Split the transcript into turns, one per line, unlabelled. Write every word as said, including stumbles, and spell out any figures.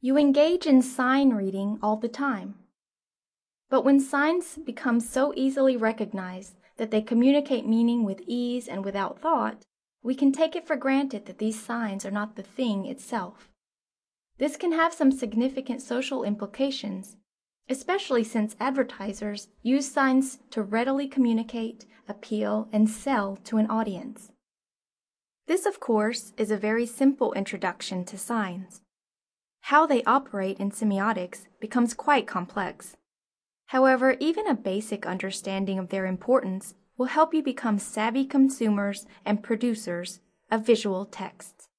You engage in sign reading all the time. But when signs become so easily recognized that they communicate meaning with ease and without thought, we can take it for granted that these signs are not the thing itself. This can have some significant social implications, especially since advertisers use signs to readily communicate, appeal, and sell to an audience. This, of course, is a very simple introduction to signs. How they operate in semiotics becomes quite complex. However, even a basic understanding of their importance will help you become savvy consumers and producers of visual texts.